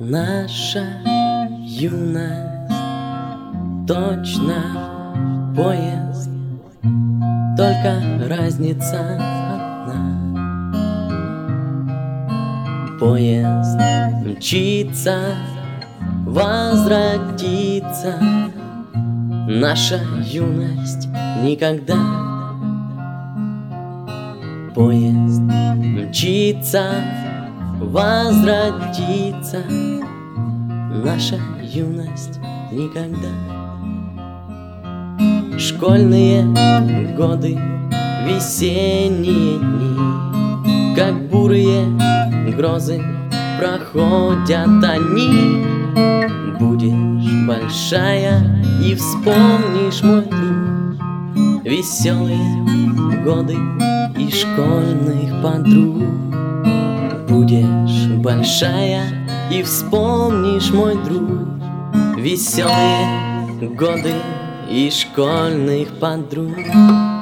Наша юность точно поезд, только разница одна. Поезд мчится, возвратится, наша юность никогда. Поезд мчится, возвратится, наша юность никогда. Школьные годы, весенние дни, как бурые грозы проходят они. Будешь большая и вспомнишь, мой друг, веселые годы и школьных подруг. Будешь большая и вспомнишь, мой друг, веселые годы и школьных подруг.